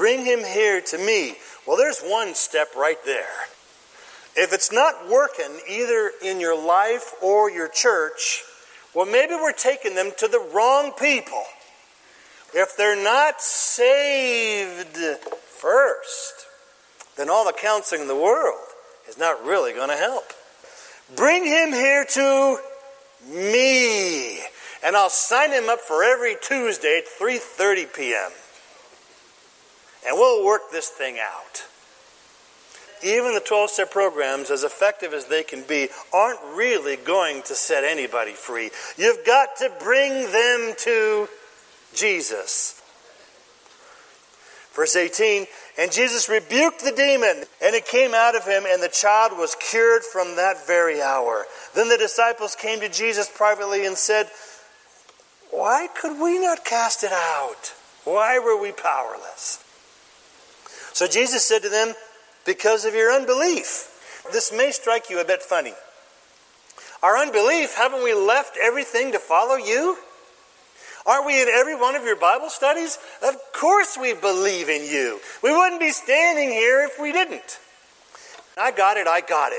Bring him here to me. Well, there's one step right there. If it's not working either in your life or your church, well, maybe we're taking them to the wrong people. If they're not saved first, then all the counseling in the world is not really going to help. Bring him here to me, and I'll sign him up for every Tuesday at 3:30 p.m. And we'll work this thing out. Even the 12-step programs, as effective as they can be, aren't really going to set anybody free. You've got to bring them to Jesus. Verse 18, and Jesus rebuked the demon, and it came out of him, and the child was cured from that very hour. Then the disciples came to Jesus privately and said, why could we not cast it out? Why were we powerless? So Jesus said to them, because of your unbelief. This may strike you a bit funny. Our unbelief, haven't we left everything to follow you? Aren't we in every one of your Bible studies? Of course we believe in you. We wouldn't be standing here if we didn't. I got it.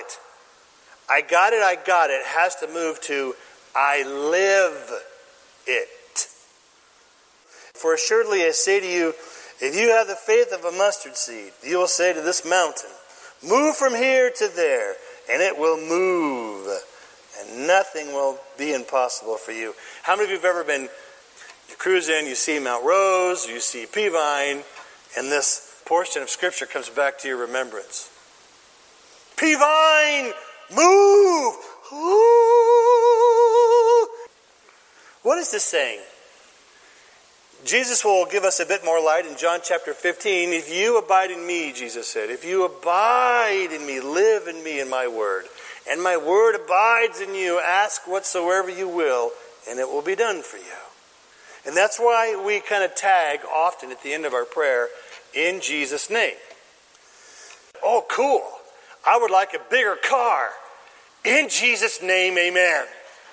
Has to move to I live it. For assuredly I say to you, if you have the faith of a mustard seed, you will say to this mountain, move from here to there, and it will move, and nothing will be impossible for you. How many of you have ever been, you cruise in, you see Mount Rose, you see Peavine, and this portion of Scripture comes back to your remembrance. Peavine, move! Ooh. What is this saying? Jesus will give us a bit more light in John chapter 15. If you abide in me, Jesus said, if you abide in me, live in me and my word, and my word abides in you, ask whatsoever you will, and it will be done for you. And that's why we kind of tag often at the end of our prayer, in Jesus' name. Oh, cool. I would like a bigger car. In Jesus' name, amen.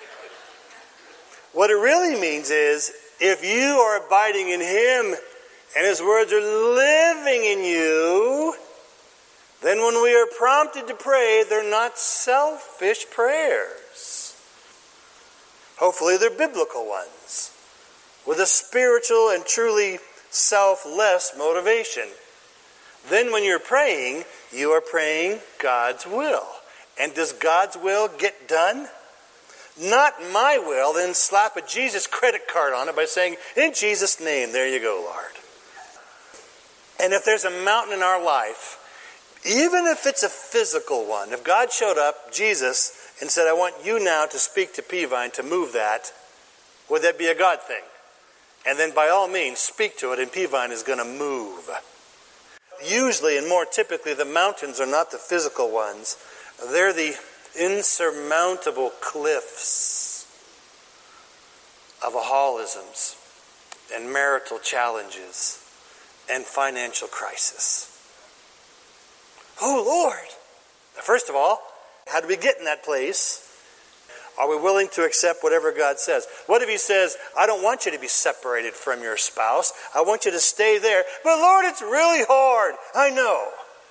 What it really means is, if you are abiding in him and his words are living in you, then when we are prompted to pray, they're not selfish prayers. Hopefully they're biblical ones with a spiritual and truly selfless motivation. Then when you're praying, you are praying God's will. And does God's will get done? Not my will, then slap a Jesus credit card on it by saying, in Jesus' name, there you go, Lord. And if there's a mountain in our life, even if it's a physical one, if God showed up, Jesus, and said, I want you now to speak to Peavine to move that, would that be a God thing? And then by all means, speak to it, and Peavine is going to move. Usually, and more typically, the mountains are not the physical ones. They're the insurmountable cliffs of alcoholisms and marital challenges and financial crisis. Oh, Lord! First of all, how do we get in that place? Are we willing to accept whatever God says? What if he says, I don't want you to be separated from your spouse. I want you to stay there. But Lord, it's really hard. I know.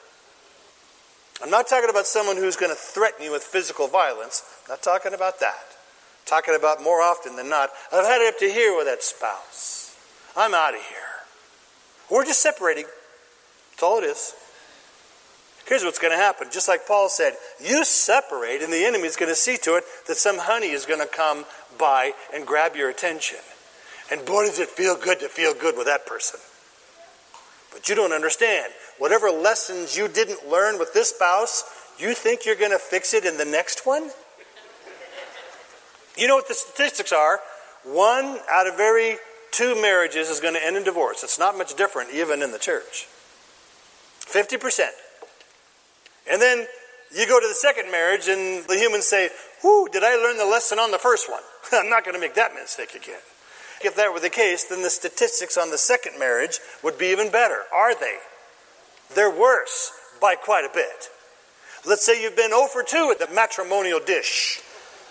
I'm not talking about someone who's going to threaten you with physical violence. I'm not talking about that. I'm talking about more often than not, I've had it up to here with that spouse. I'm out of here. We're just separating. That's all it is. Here's what's going to happen. Just like Paul said, you separate and the enemy's going to see to it that some honey is going to come by and grab your attention. And boy, does it feel good to feel good with that person. But you don't understand. Whatever lessons you didn't learn with this spouse, you think you're going to fix it in the next one? You know what the statistics are? 1 out of every 2 marriages is going to end in divorce. It's not much different even in the church. 50%. And then you go to the second marriage and the humans say, whoo, did I learn the lesson on the first one? I'm not going to make that mistake again. If that were the case, then the statistics on the second marriage would be even better. Are they? They're worse by quite a bit. Let's say you've been 0 for 2 at the matrimonial dish.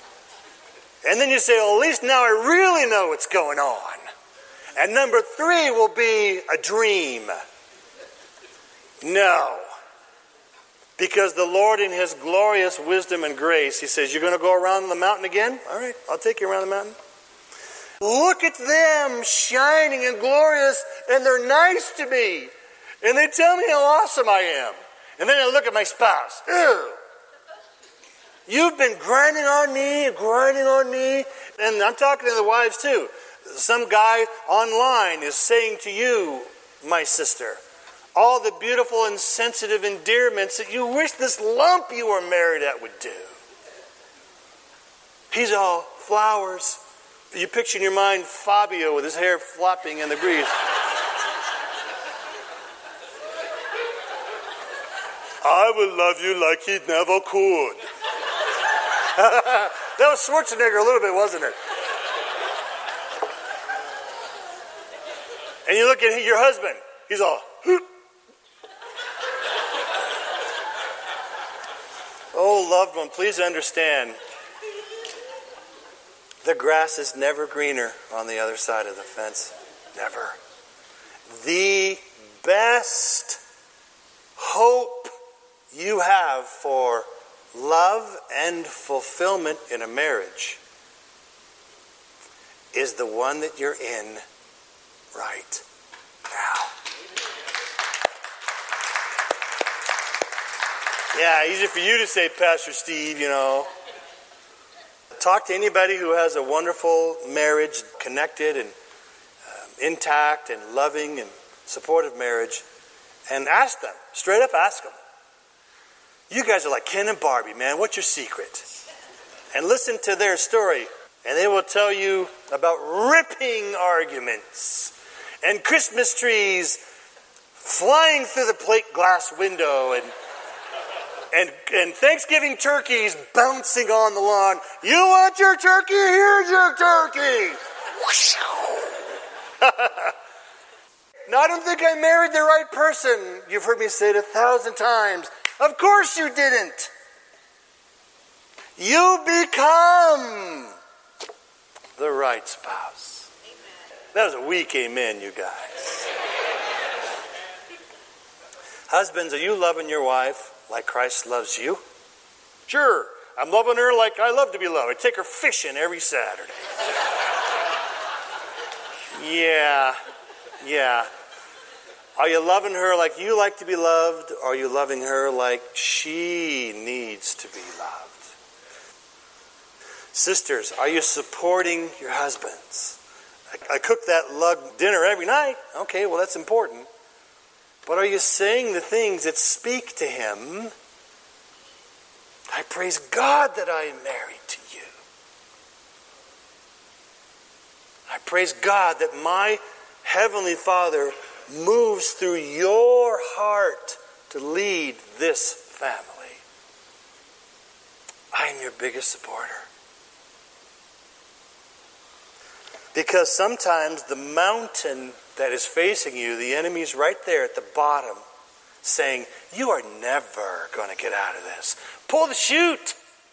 And then you say, well, at least now I really know what's going on. And number 3 will be a dream. No. Because the Lord in his glorious wisdom and grace, he says, you're going to go around the mountain again? All right, I'll take you around the mountain. Look at them shining and glorious, and they're nice to me. And they tell me how awesome I am. And then I look at my spouse. Ew. You've been grinding on me. And I'm talking to the wives too. Some guy online is saying to you, my sister, all the beautiful and sensitive endearments that you wish this lump you were married at would do. He's all flowers. You picture in your mind Fabio with his hair flopping in the breeze. I will love you like he never could. That was Schwarzenegger a little bit, wasn't it? And you look at your husband. He's all... Oh, loved one, please understand. The grass is never greener on the other side of the fence. Never. The best hope you have for love and fulfillment in a marriage is the one that you're in right now. Yeah, easy for you to say, Pastor Steve, Talk to anybody who has a wonderful marriage, connected and intact and loving and supportive marriage, and ask them, straight up ask them. You guys are like Ken and Barbie, man. What's your secret? And listen to their story, and they will tell you about ripping arguments and Christmas trees flying through the plate glass window and Thanksgiving turkeys bouncing on the lawn. You want your turkey? Here's your turkey. Now, I don't think I married the right person. You've heard me say it 1,000 times. Of course you didn't. You become the right spouse. Amen. That was a weak amen, you guys. Husbands, are you loving your wife like Christ loves you? Sure, I'm loving her like I love to be loved. I take her fishing every Saturday. Yeah. Are you loving her like you like to be loved? Or are you loving her like she needs to be loved? Sisters, are you supporting your husbands? I cook that lug dinner every night. Okay, well, that's important. But are you saying the things that speak to him? I praise God that I am married to you. I praise God that my Heavenly Father moves through your heart to lead this family. I am your biggest supporter. Because sometimes the mountain that is facing you, the enemy's right there at the bottom, saying, you are never going to get out of this. Pull the chute.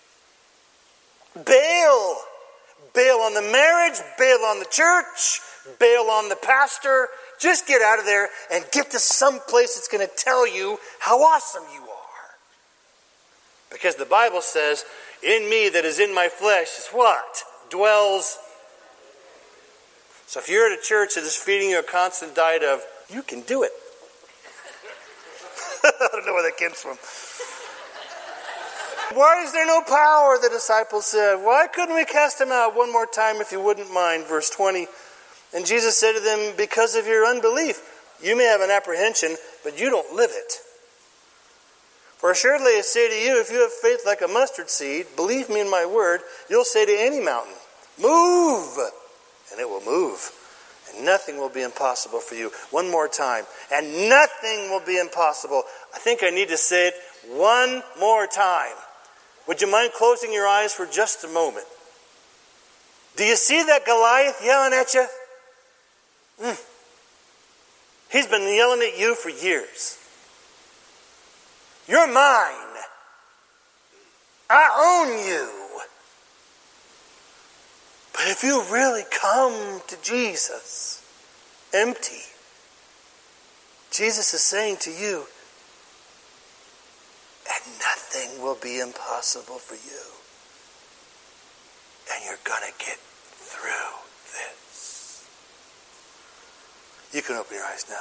Bail. Bail on the marriage, bail on the church, bail on the pastor. Just get out of there and get to some place that's going to tell you how awesome you are. Because the Bible says, in me that is in my flesh is what? Dwells. So if you're at a church that is feeding you a constant diet of, you can do it. I don't know where that came from. Why is there no power, the disciples said. Why couldn't we cast him out one more time if you wouldn't mind? Verse 20. And Jesus said to them, because of your unbelief, you may have an apprehension, but you don't live it. For assuredly I say to you, if you have faith like a mustard seed, believe me in my word, you'll say to any mountain, move, and it will move. And nothing will be impossible for you. One more time. And nothing will be impossible. I think I need to say it one more time. Would you mind closing your eyes for just a moment? Do you see that Goliath yelling at you? He's been yelling at you for years. You're mine. I own you. But if you really come to Jesus empty, Jesus is saying to you, nothing will be impossible for you. And you're going to get through this. You can open your eyes now.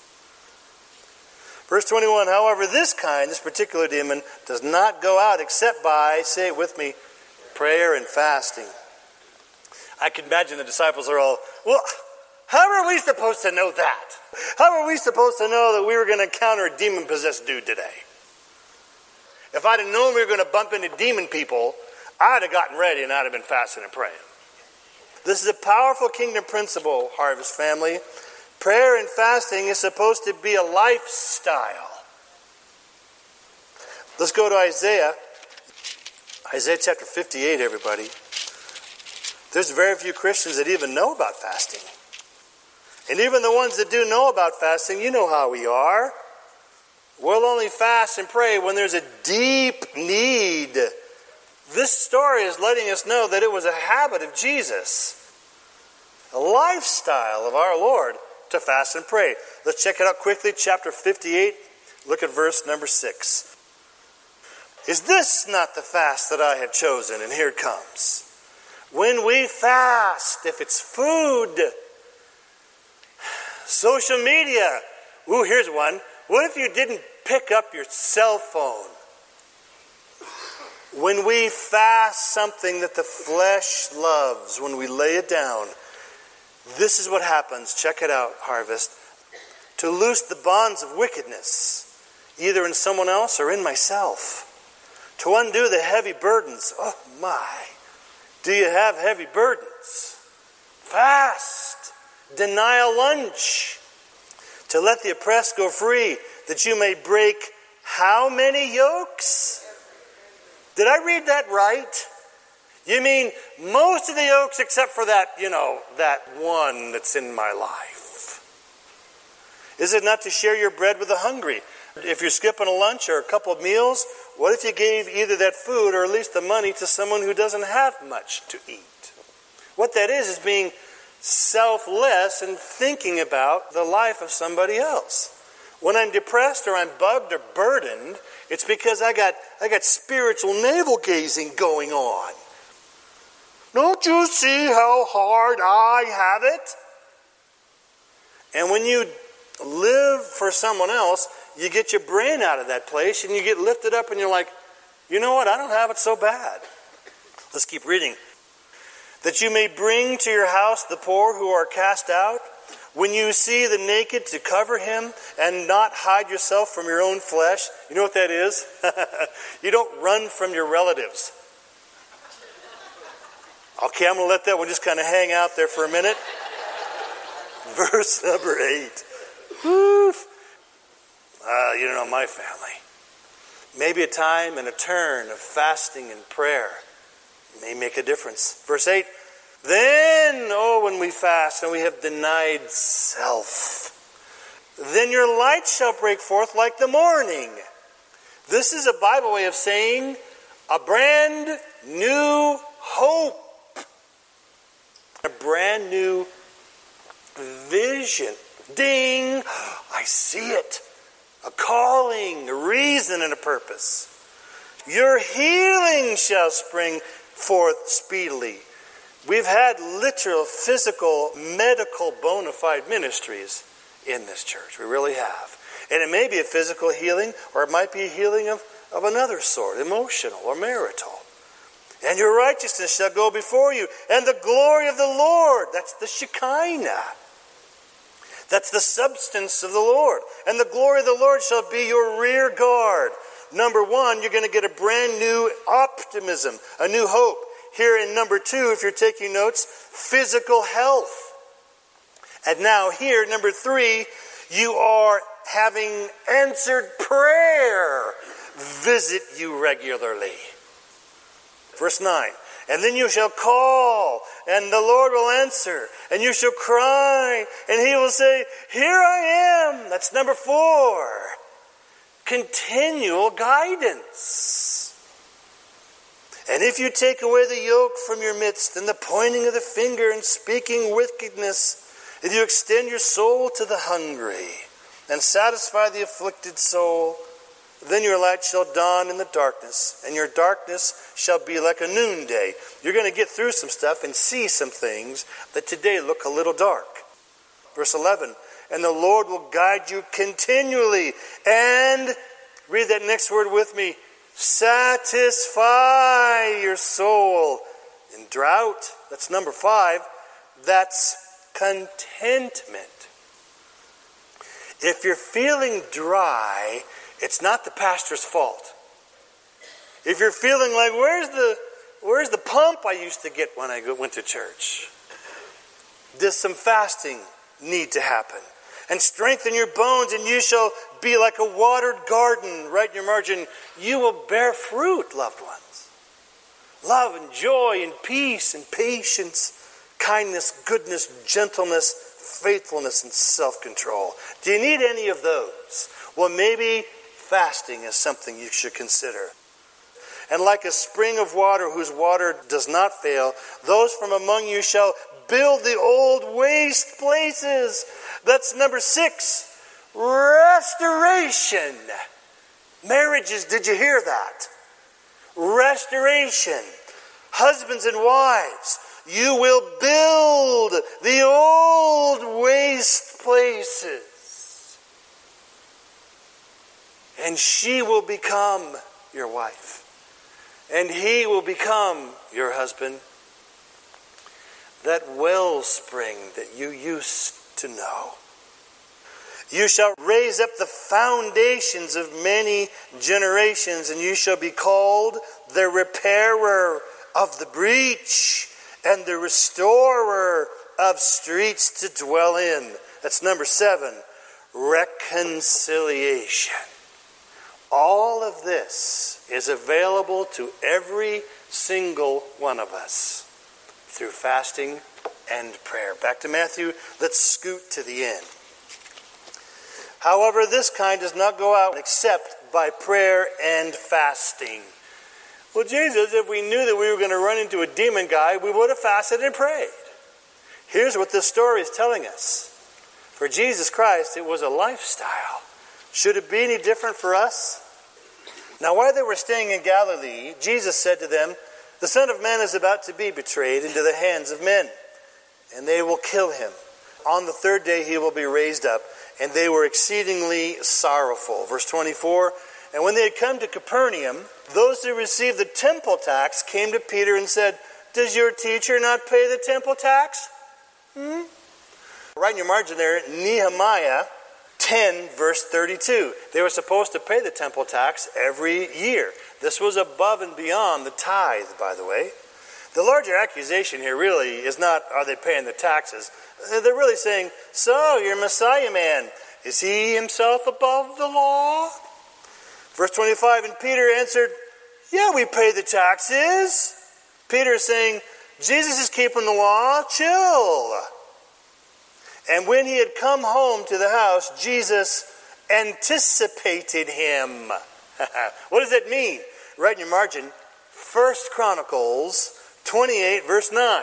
Verse 21, however, this particular demon, does not go out except by, say it with me, prayer and fasting. I can imagine the disciples are all, well, how are we supposed to know that? How are we supposed to know that we were going to encounter a demon-possessed dude today? If I'd have known we were going to bump into demon people, I'd have gotten ready and I'd have been fasting and praying. This is a powerful kingdom principle, Harvest family. Prayer and fasting is supposed to be a lifestyle. Let's go to Isaiah. Isaiah chapter 58, everybody. There's very few Christians that even know about fasting. And even the ones that do know about fasting, you know how we are. We'll only fast and pray when there's a deep need. This story is letting us know that it was a habit of Jesus, a lifestyle of our Lord, to fast and pray. Let's check it out quickly. Chapter 58, look at verse number 6. Is this not the fast that I have chosen? And here it comes. When we fast, if it's food, social media. Ooh, here's one. What if you didn't pick up your cell phone? When we fast something that the flesh loves, when we lay it down, this is what happens. Check it out, Harvest. To loose the bonds of wickedness, either in someone else or in myself. To undo the heavy burdens. Oh my. Do you have heavy burdens? Fast. Deny a lunch. To let the oppressed go free, that you may break how many yokes? Did I read that right? You mean most of the yokes except for that, that one that's in my life. Is it not to share your bread with the hungry? If you're skipping a lunch or a couple of meals, what if you gave either that food or at least the money to someone who doesn't have much to eat? What that is being selfless and thinking about the life of somebody else. When I'm depressed or I'm bugged or burdened, it's because I got spiritual navel-gazing going on. Don't you see how hard I have it? And when you live for someone else, you get your brain out of that place and you get lifted up and you're like, you know what, I don't have it so bad. Let's keep reading. That you may bring to your house the poor who are cast out. When you see the naked, to cover him and not hide yourself from your own flesh. You know what that is? You don't run from your relatives. Okay, I'm going to let that one just kind of hang out there for a minute. Verse number 8. Woof. You don't know my family. Maybe a time and a turn of fasting and prayer may make a difference. Verse 8. Then, when we fast and we have denied self, then your light shall break forth like the morning. This is a Bible way of saying a brand new hope. A brand new vision. Ding! I see it. A calling, a reason, and a purpose. Your healing shall spring forth speedily. We've had literal, physical, medical, bona fide ministries in this church. We really have. And it may be a physical healing, or it might be a healing of another sort, emotional or marital. And your righteousness shall go before you, and the glory of the Lord, that's the Shekinah. That's the substance of the Lord. And the glory of the Lord shall be your rear guard. Number 1, you're going to get a brand new optimism, a new hope. Here in number 2, if you're taking notes, physical health. And now here, number 3, you are having answered prayer visit you regularly. Verse 9, and then you shall call, and the Lord will answer, and you shall cry, and he will say, here I am. That's number 4. Continual guidance. And if you take away the yoke from your midst, and the pointing of the finger and speaking wickedness, if you extend your soul to the hungry, and satisfy the afflicted soul, Then your light shall dawn in the darkness, and your darkness shall be like a noonday. You're going to get through some stuff and see some things that today look a little dark. Verse 11, and the Lord will guide you continually. And, read that next word with me, satisfy your soul in drought. That's number 5. That's contentment. If you're feeling dry, it's not the pastor's fault. If you're feeling like, where's the pump I used to get when I went to church? Does some fasting need to happen? And strengthen your bones, and you shall be like a watered garden. Right in your margin, you will bear fruit, loved ones. Love and joy and peace and patience, kindness, goodness, gentleness, faithfulness, and self-control. Do you need any of those? Well, maybe fasting is something you should consider. And like a spring of water whose water does not fail, those from among you shall build the old waste places. That's number 6. Restoration. Marriages, did you hear that? Restoration. Husbands and wives, you will build the old waste places. And she will become your wife. And he will become your husband. That wellspring that you used to know. You shall raise up the foundations of many generations, and you shall be called the repairer of the breach and the restorer of streets to dwell in. That's number 7, reconciliation. All of this is available to every single one of us through fasting and prayer. Back to Matthew, let's scoot to the end. However, this kind does not go out except by prayer and fasting. Well, Jesus, if we knew that we were going to run into a demon guy, we would have fasted and prayed. Here's what this story is telling us. For Jesus Christ, it was a lifestyle. Should it be any different for us? Now, while they were staying in Galilee, Jesus said to them, the Son of Man is about to be betrayed into the hands of men, and they will kill him. On the 3rd day he will be raised up. And they were exceedingly sorrowful. Verse 24, and when they had come to Capernaum, those who received the temple tax came to Peter and said, does your teacher not pay the temple tax? Right in your margin there, Nehemiah 10, verse 32. They were supposed to pay the temple tax every year. This was above and beyond the tithe, by the way. The larger accusation here really is not, are they paying the taxes? They're really saying, so, your Messiah man, is he himself above the law? Verse 25, and Peter answered, yeah, we pay the taxes. Peter is saying, Jesus is keeping the law, chill. And when he had come home to the house, Jesus anticipated him. What does that mean? Right in your margin, 1 Chronicles 28, verse 9.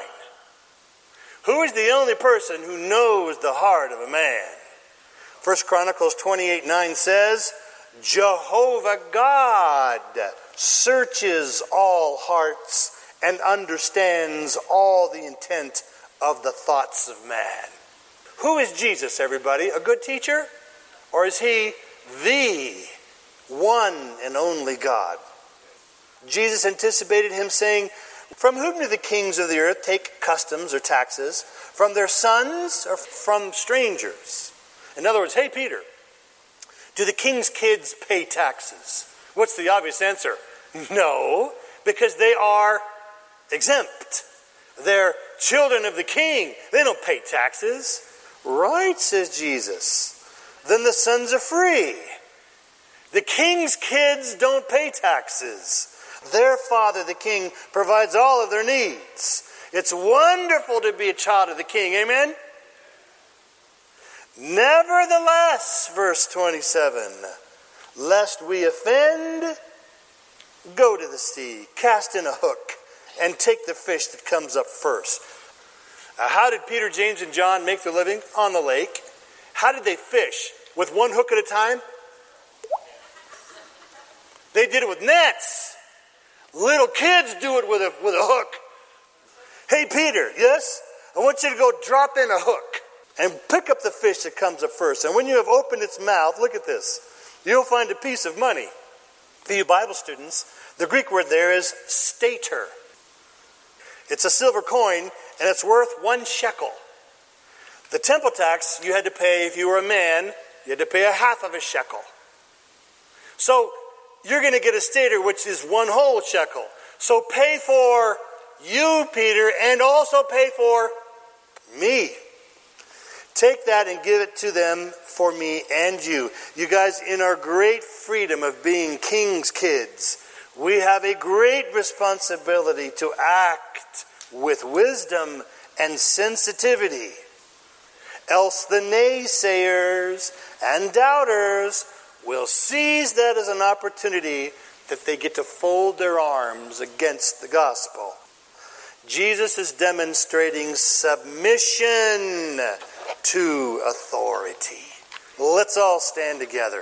Who is the only person who knows the heart of a man? 1 Chronicles 28, 9 says, Jehovah God searches all hearts and understands all the intent of the thoughts of man. Who is Jesus, everybody? A good teacher? Or is he the one and only God? Jesus anticipated him saying, from whom do the kings of the earth take customs or taxes? From their sons or from strangers? In other words, hey Peter, do the king's kids pay taxes? What's the obvious answer? No, because they are exempt. They're children of the king. They don't pay taxes. Right, says Jesus. Then the sons are free. The king's kids don't pay taxes. Their father, the king, provides all of their needs. It's wonderful to be a child of the king. Amen? Nevertheless, verse 27, lest we offend, go to the sea, cast in a hook, and take the fish that comes up first. How did Peter, James, and John make their living? On the lake. How did they fish? With one hook at a time? They did it with nets. Little kids do it with a hook. Hey, Peter, yes? I want you to go drop in a hook and pick up the fish that comes up first. And when you have opened its mouth, look at this. You'll find a piece of money. For you Bible students, the Greek word there is stater. It's a silver coin, and it's worth 1 shekel. The temple tax you had to pay if you were a man, you had to pay a half of a shekel. So you're going to get a stater, which is 1 whole shekel. So pay for you, Peter, and also pay for me. Take that and give it to them for me and you. You guys, in our great freedom of being king's kids, we have a great responsibility to act with wisdom and sensitivity. Else the naysayers and doubters will seize that as an opportunity that they get to fold their arms against the gospel. Jesus is demonstrating submission to authority. Let's all stand together.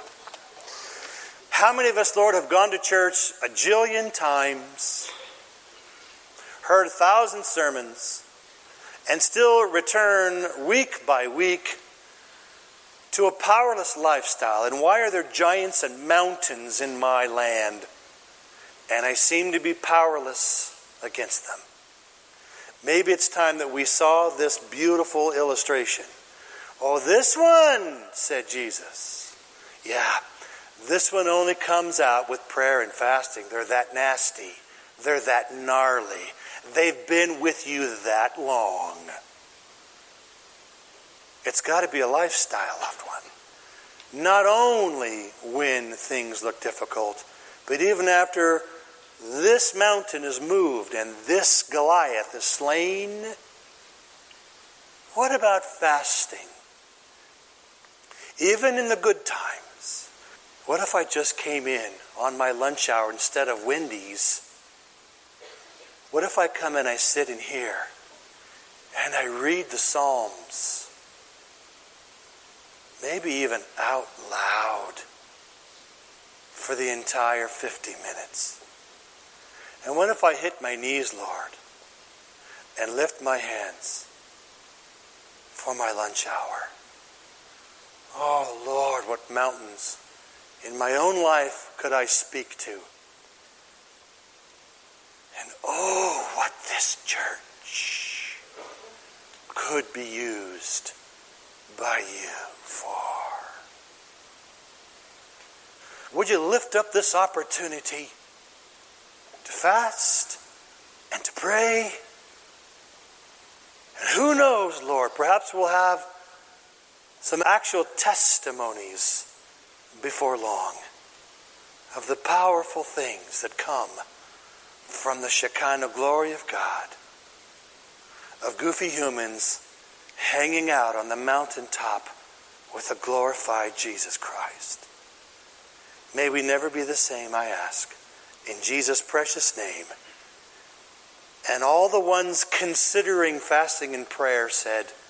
How many of us, Lord, have gone to church a jillion times, heard 1,000 sermons, and still return week by week to a powerless lifestyle? And why are there giants and mountains in my land, and I seem to be powerless against them? Maybe it's time that we saw this beautiful illustration. Oh, this one, said Jesus. Yeah, this one only comes out with prayer and fasting. They're that nasty. They're that gnarly. They've been with you that long. It's got to be a lifestyle, loved one. Not only when things look difficult, but even after this mountain is moved and this Goliath is slain. What about fasting? Even in the good times. What if I just came in on my lunch hour instead of Wendy's? What if I come and I sit in here and I read the Psalms? Maybe even out loud for the entire 50 minutes. And what if I hit my knees, Lord, and lift my hands for my lunch hour? Oh, Lord, what mountains in my own life could I speak to? And oh, what this church could be used by you for. Would you lift up this opportunity to fast and to pray? And who knows, Lord, perhaps we'll have some actual testimonies before long of the powerful things that come from the Shekinah glory of God, of goofy humans hanging out on the mountaintop with the glorified Jesus Christ. May we never be the same, I ask, in Jesus' precious name. And all the ones considering fasting and prayer said,